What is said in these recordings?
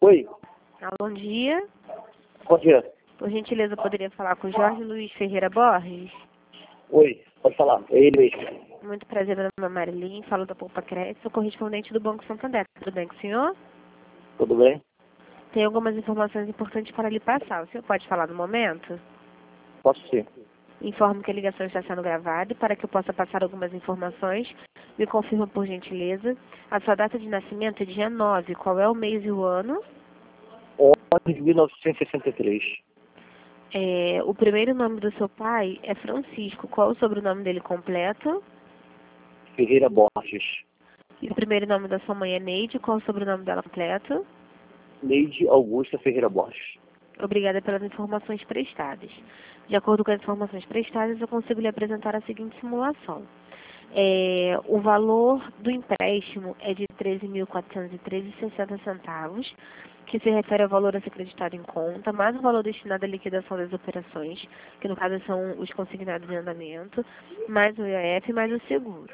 Oi, Bom dia. bom dia. Por gentileza, poderia falar com Jorge Luiz Ferreira Borges? Oi, pode falar, é ele mesmo. Muito prazer, meu nome é Marilyn, falo da Poupa Crédito, sou correspondente do Banco Santander. Tudo bem com o senhor? Tudo bem? Tem algumas informações importantes para lhe passar. O senhor pode falar no momento? Posso sim. Informo que a ligação está sendo gravada e para que eu possa passar algumas informações, me confirma por gentileza. A sua data de nascimento é dia 9. Qual é o mês e o ano? 11 de 1963. O primeiro nome do seu pai é Francisco. Qual é o sobrenome dele completo? Ferreira Borges. E o primeiro nome da sua mãe é Neide. Qual é o sobrenome dela completo? Neide Augusta Ferreira Borges. Obrigada pelas informações prestadas. De acordo com as informações prestadas, eu consigo lhe apresentar a seguinte simulação. O valor do empréstimo é de R$ 13.413,60, que se refere ao valor a ser acreditado em conta, mais o valor destinado à liquidação das operações, que no caso são os consignados em andamento, mais o IOF, mais o seguro.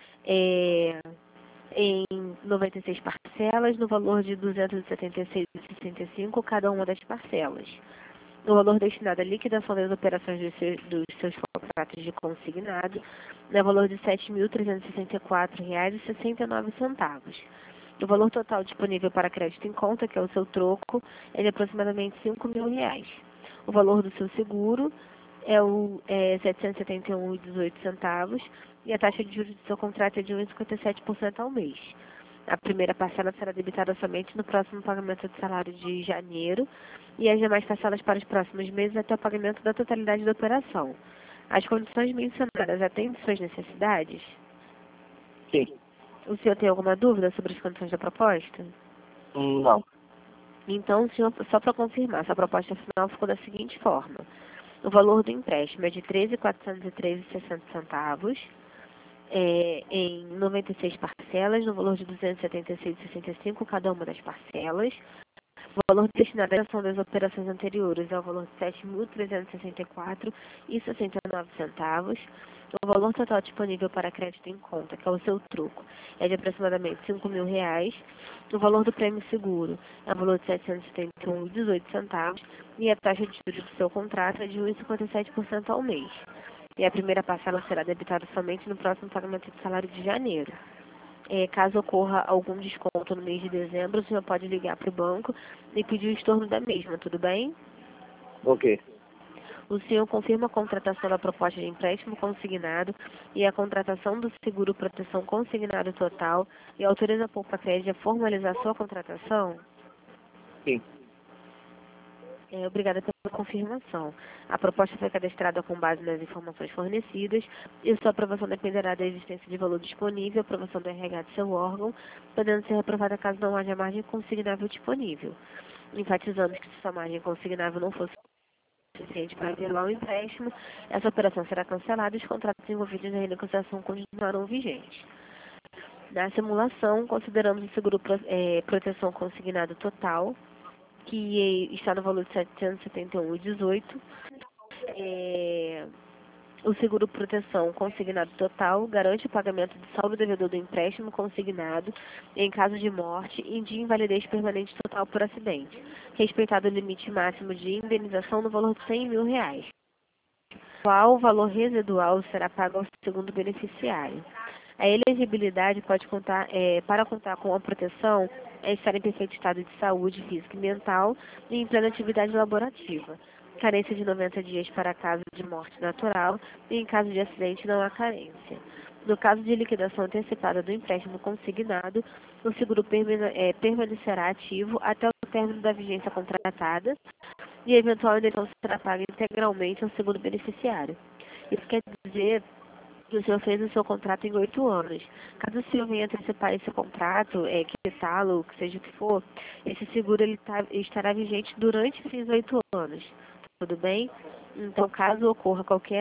Em 96 parcelas, no valor de R$ 276,65 cada uma das parcelas. No valor destinado à liquidação das operações dos seus contratos de consignado, no valor de R$ 7.364,69. O valor total disponível para crédito em conta, que é o seu troco, é de aproximadamente R$ 5.000. O valor do seu seguro é R$ 771,18 e a taxa de juros do seu contrato é de 1,57% ao mês. A primeira parcela será debitada somente no próximo pagamento de salário de janeiro e as demais parcelas para os próximos meses até o pagamento da totalidade da operação. As condições mencionadas atendem suas necessidades? Sim. O senhor tem alguma dúvida sobre as condições da proposta? Não. Então, senhor, só para confirmar, sua proposta final ficou da seguinte forma. O valor do empréstimo é de R$ 13.413,60, em 96 parcelas, no valor de R$ 276,65 cada uma das parcelas. O valor destinado à ação das operações anteriores é o valor de R$ 7.364,69. O valor total disponível para crédito em conta, que é o seu troco, é de aproximadamente R$ 5.000. O valor do prêmio seguro é o valor de R$ 771,18 e a taxa de juros do seu contrato é de 1,57% ao mês. E a primeira parcela será debitada somente no próximo pagamento de salário de janeiro. Caso ocorra algum desconto no mês de dezembro, o senhor pode ligar para o banco e pedir o estorno da mesma, tudo bem? Ok. O senhor confirma a contratação da proposta de empréstimo consignado e a contratação do seguro proteção consignado total e autoriza a Poupa Crédito a formalizar sua contratação? Sim. Obrigada pela confirmação. A proposta foi cadastrada com base nas informações fornecidas e sua aprovação dependerá da existência de valor disponível, aprovação do RH de seu órgão, podendo ser aprovada caso não haja margem consignável disponível. Enfatizamos que se sua margem consignável não fosse suficiente para violar o empréstimo, essa operação será cancelada e os contratos envolvidos na renegociação continuarão vigentes. Na simulação, consideramos o seguro proteção consignado total, que está no valor de R$ 771,18. O seguro proteção consignado total garante o pagamento do saldo devedor do empréstimo consignado em caso de morte e de invalidez permanente total por acidente, respeitado o limite máximo de indenização no valor de R$ 100.000. O valor residual será pago ao segundo beneficiário. A elegibilidade pode contar, para contar com a proteção, é estar em perfeito estado de saúde física e mental e em plena atividade laborativa. Carência de 90 dias para caso de morte natural e em caso de acidente não há carência. No caso de liquidação antecipada do empréstimo consignado, o seguro permanecerá ativo até o término da vigência contratada e a eventual indenização será paga integralmente ao segundo beneficiário. Isso quer dizer que o senhor fez o seu contrato em 8 anos. Caso o senhor venha antecipar esse contrato, quitá-lo, que seja o que for, esse seguro estará vigente durante esses 8 anos. Tudo bem? Então, caso ocorra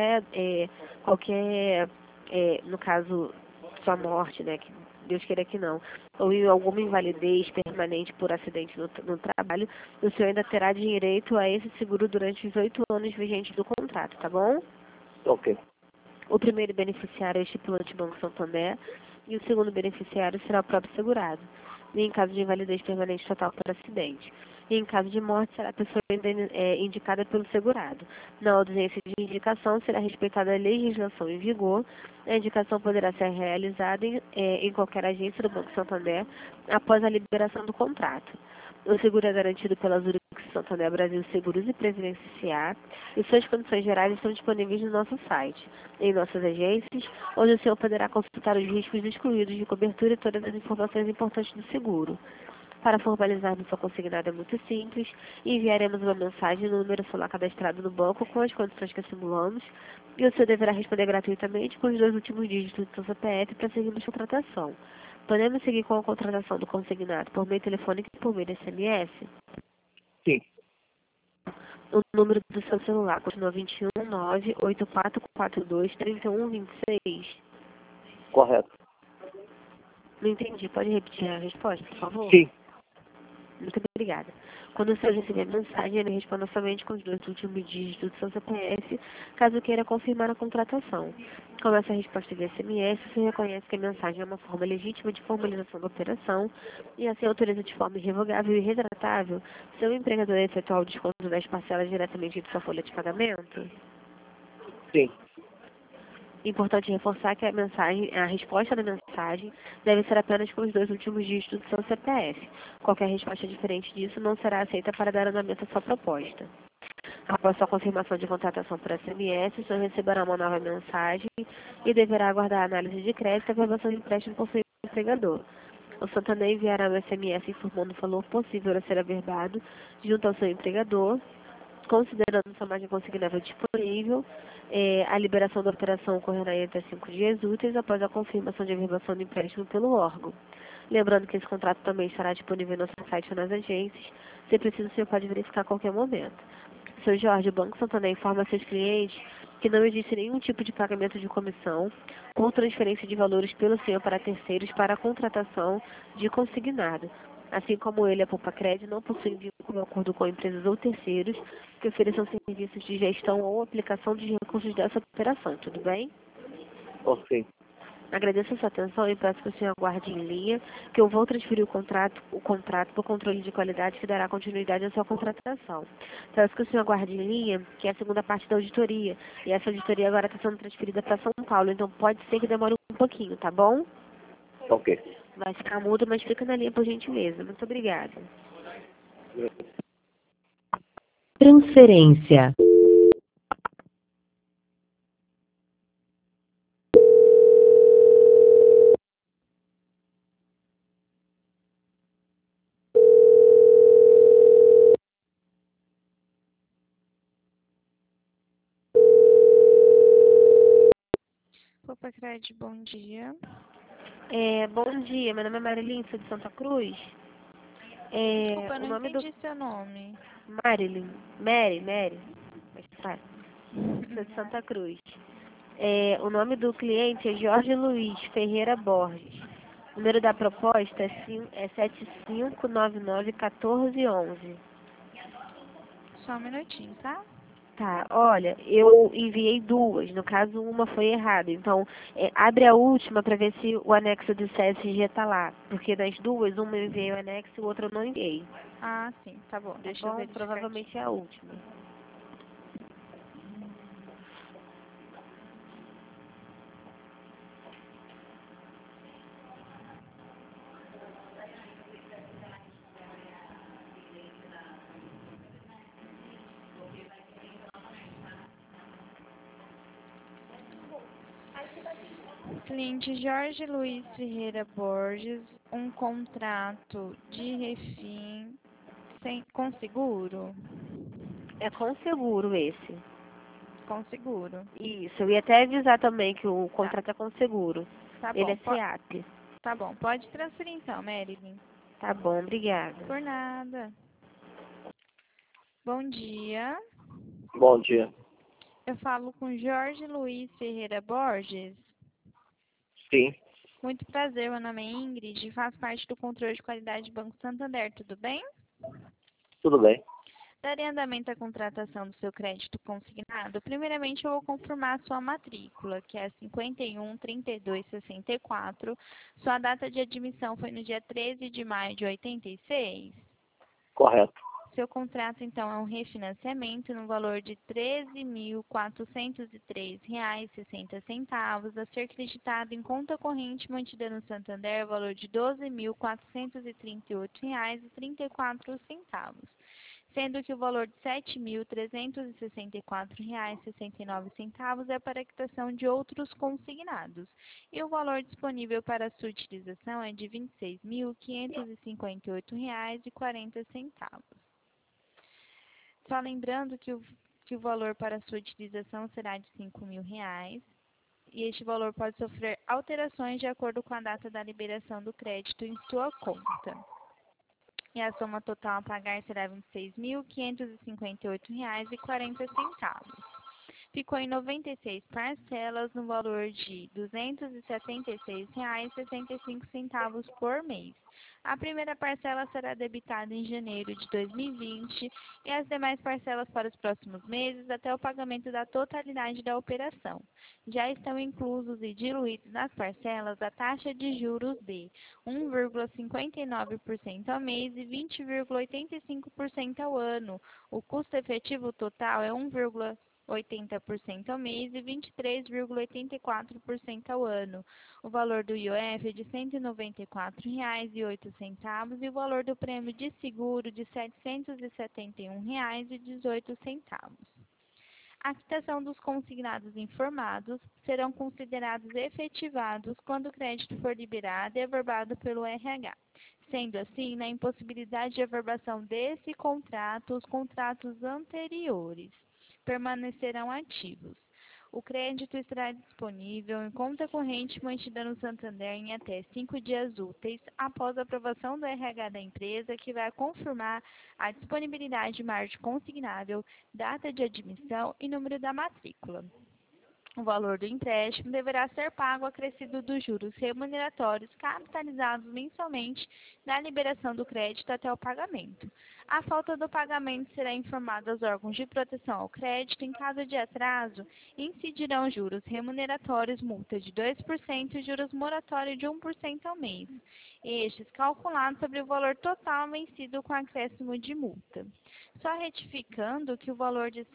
no caso, sua morte, né, que Deus queira que não, ou em alguma invalidez permanente por acidente no trabalho, o senhor ainda terá direito a esse seguro durante os 8 anos vigentes do contrato, tá bom? Ok. O primeiro beneficiário é o estipulante Banco Santander e o segundo beneficiário será o próprio segurado. e em caso de invalidez permanente total por acidente. E em caso de morte, será a pessoa indicada pelo segurado. Na ausência de indicação, será respeitada a legislação em vigor. A indicação poderá ser realizada em qualquer agência do Banco Santander após a liberação do contrato. O seguro é garantido pela Zurich Santander Brasil Seguros e Previdência S.A. e suas condições gerais estão disponíveis no nosso site, em nossas agências, onde o senhor poderá consultar os riscos excluídos de cobertura e todas as informações importantes do seguro. Para formalizarmos sua consignada é muito simples, enviaremos uma mensagem no número celular cadastrado no banco com as condições que simulamos e o senhor deverá responder gratuitamente com os 2 últimos dígitos do seu CPF para seguirmos a contratação. Podemos seguir com a contratação do consignado por meio telefônico e por meio de SMS? Sim. O número do seu celular continua 21 98442 3126. Correto. Não entendi. Pode repetir a resposta, por favor? Sim. Muito obrigada. Quando o senhor receber a mensagem, ele responda somente com os 2 últimos dígitos do seu CPF, caso queira confirmar a contratação. Com essa resposta de SMS, o senhor reconhece que a mensagem é uma forma legítima de formalização da operação e assim autoriza de forma irrevogável e retratável seu empregador a efetuar o desconto das parcelas diretamente de sua folha de pagamento? Sim. Importante reforçar que a resposta da mensagem deve ser apenas com os 2 últimos dígitos do seu CPF. Qualquer resposta diferente disso não será aceita para dar andamento à sua proposta. Após sua confirmação de contratação por SMS, o senhor receberá uma nova mensagem e deverá aguardar a análise de crédito e a aprovação de empréstimo por seu empregador. O Santander enviará um SMS informando o valor possível a ser averbado junto ao seu empregador, considerando sua margem consignável disponível. A liberação da operação ocorrerá em até 5 dias úteis após a confirmação de averbação do empréstimo pelo órgão. Lembrando que esse contrato também estará disponível no nosso site ou nas agências. Se preciso, o senhor pode verificar a qualquer momento. Seu Jorge, o Banco Santander informa seus clientes que não existe nenhum tipo de pagamento de comissão ou transferência de valores pelo senhor para terceiros para a contratação de consignado. Assim como ele, a Poupa Cred não possui vínculo de acordo com empresas ou terceiros que ofereçam serviços de gestão ou aplicação de recursos dessa operação. Tudo bem? Ok. Agradeço a sua atenção e peço que o senhor aguarde em linha, que eu vou transferir o contrato para o controle de qualidade que dará continuidade à sua contratação. Peço que o senhor aguarde em linha, que é a segunda parte da auditoria, e essa auditoria agora está sendo transferida para São Paulo, então pode ser que demore um pouquinho, tá bom? Ok. Vai ficar mudo, mas fica na linha por gentileza. Muito obrigada. Transferência. Poupa Cred, bom dia. Bom dia, meu nome é Marilyn, sou de Santa Cruz. Desculpa, eu O não nome do... entendi seu nome. Marilyn, Mary, mas faz. Sou de Santa Cruz. O nome do cliente é Jorge Luiz Ferreira Borges. O número da proposta é 75991411. Só um minutinho, tá? Tá, olha, eu enviei 2, no caso uma foi errada, então abre a última para ver se o anexo do CSG tá lá, porque das 2, uma eu enviei o anexo e o outro eu não enviei, Ah, sim, tá bom. tá Deixa eu bom? verificar aqui. Provavelmente é a última. Cliente Jorge Luiz Ferreira Borges, um contrato de refim com seguro? É com seguro esse. Com seguro. Isso, eu ia até avisar também que o contrato é com seguro. Tá Ele bom, é SEAP. tá bom. Pode transferir então, Marilyn. Tá bom, obrigada. Por nada. Bom dia. Bom dia. Eu falo com Jorge Luiz Ferreira Borges. Sim. Muito prazer, meu nome é Ingrid e faço parte do controle de qualidade do Banco Santander, tudo bem? Tudo bem. Darei andamento à contratação do seu crédito consignado. Primeiramente, eu vou confirmar a sua matrícula, que é 513264. Sua data de admissão foi no dia 13 de maio de 86. Correto. Seu contrato, então, é um refinanciamento no valor de R$ 13.403,60, a ser creditado em conta corrente mantida no Santander, valor de R$ 12.438,34, sendo que o valor de R$ 7.364,69 é para a quitação de outros consignados, e o valor disponível para sua utilização é de R$ 26.558,40. Só lembrando que o valor para sua utilização será de R$ 5.000, e este valor pode sofrer alterações de acordo com a data da liberação do crédito em sua conta. E a soma total a pagar será R$ 26.558,40. Ficou em 96 parcelas no valor de R$ 276,65 por mês. A primeira parcela será debitada em janeiro de 2020 e as demais parcelas para os próximos meses até o pagamento da totalidade da operação. Já estão inclusos e diluídos nas parcelas a taxa de juros de 1,59% ao mês e 20,85% ao ano. O custo efetivo total é 1,80% ao mês e 23,84% ao ano. O valor do IOF é de R$ 194,08 e o valor do prêmio de seguro de R$ 771,18. A quitação dos consignados informados serão considerados efetivados quando o crédito for liberado e averbado pelo RH. Sendo assim, na impossibilidade de averbação desse contrato, os contratos anteriores permanecerão ativos. O crédito estará disponível em conta corrente mantida no Santander em até 5 dias úteis após a aprovação do RH da empresa, que vai confirmar a disponibilidade de margem consignável, data de admissão e número da matrícula. O valor do empréstimo deverá ser pago acrescido dos juros remuneratórios capitalizados mensalmente na liberação do crédito até o pagamento. A falta do pagamento será informada aos órgãos de proteção ao crédito. Em caso de atraso, incidirão juros remuneratórios, multa de 2% e juros moratórios de 1% ao mês, estes calculados sobre o valor total vencido com acréscimo de multa. Só retificando que o valor de R$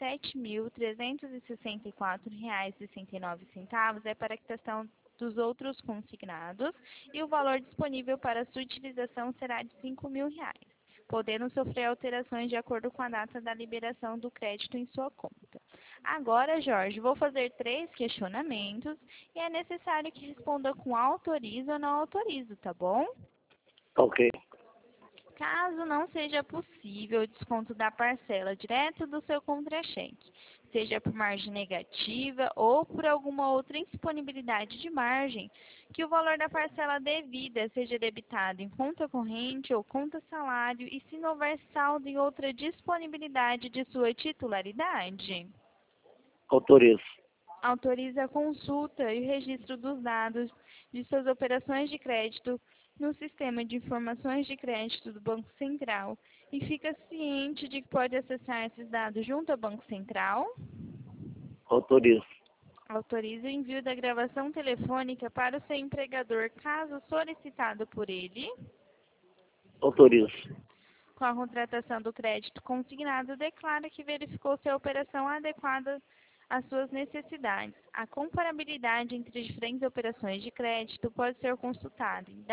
7.364,69 é para a quitação dos outros consignados e o valor disponível para sua utilização será de R$ 5.000, podendo sofrer alterações de acordo com a data da liberação do crédito em sua conta. Agora, Jorge, vou fazer 3 questionamentos e é necessário que responda com autorizo ou não autorizo, tá bom? Ok. Caso não seja possível o desconto da parcela direto do seu contra-cheque, seja por margem negativa ou por alguma outra indisponibilidade de margem, que o valor da parcela devida seja debitado em conta corrente ou conta salário e se não houver saldo em outra disponibilidade de sua titularidade. Autorizo. Autoriza a consulta e o registro dos dados de suas operações de crédito no Sistema de Informações de Crédito do Banco Central e fica ciente de que pode acessar esses dados junto ao Banco Central. Autorizo. Autoriza o envio da gravação telefônica para o seu empregador, caso solicitado por ele. Autorizo. Com a contratação do crédito consignado, declara que verificou se a operação adequada às suas necessidades. A comparabilidade entre diferentes operações de crédito pode ser consultada em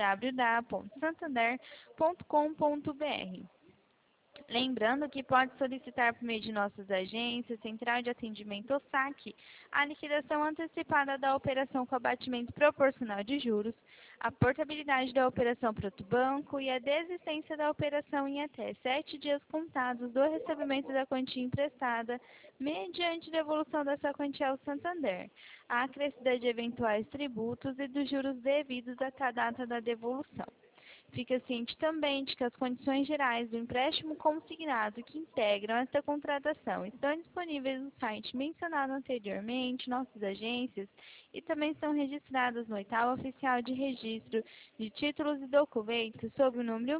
www.santander.com.br. Lembrando que pode solicitar por meio de nossas agências, Central de Atendimento ou SAC, a liquidação antecipada da operação com abatimento proporcional de juros, a portabilidade da operação para outro banco e a desistência da operação em até 7 dias contados do recebimento da quantia emprestada, mediante devolução dessa quantia ao Santander, a acrescida de eventuais tributos e dos juros devidos até a data da devolução. Fica ciente também de que as condições gerais do empréstimo consignado que integram esta contratação estão disponíveis no site mencionado anteriormente, nossas agências, e também estão registradas no Oitavo Oficial de Registro de Títulos e Documentos sob o número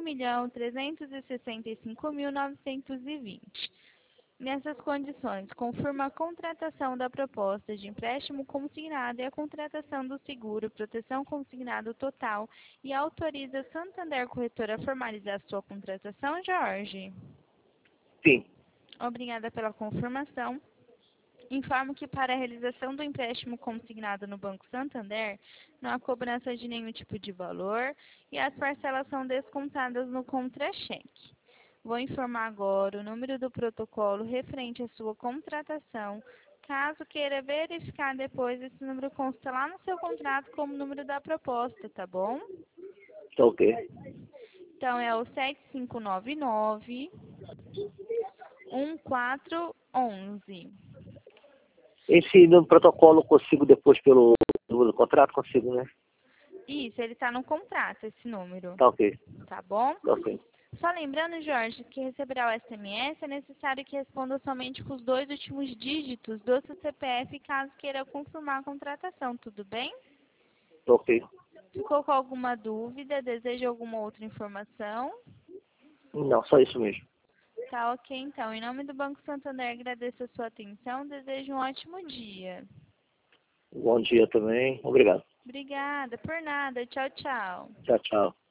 1.365.920. Nessas condições, confirma a contratação da proposta de empréstimo consignado e a contratação do seguro proteção consignado total e autoriza Santander Corretora a formalizar sua contratação, Jorge? Sim. Obrigada pela confirmação. Informo que para a realização do empréstimo consignado no Banco Santander, não há cobrança de nenhum tipo de valor e as parcelas são descontadas no contra-cheque. Vou informar agora o número do protocolo referente à sua contratação. Caso queira verificar depois, esse número consta lá no seu contrato como número da proposta, tá bom? Tá ok. Então, é o 7599-1411. Esse no protocolo eu consigo depois pelo número do contrato? Consigo, né? Isso, ele está no contrato, esse número. Tá ok. Tá bom? Tá ok. Só lembrando, Jorge, que receberá o SMS, é necessário que responda somente com os 2 últimos dígitos do seu CPF, caso queira confirmar a contratação, tudo bem? Tá ok. Ficou com alguma dúvida? Deseja alguma outra informação? Não, só isso mesmo. Tá ok, então. Em nome do Banco Santander, agradeço a sua atenção, desejo um ótimo dia. Bom dia também. Obrigado. Obrigada, por nada. Tchau, tchau. Tchau, tchau.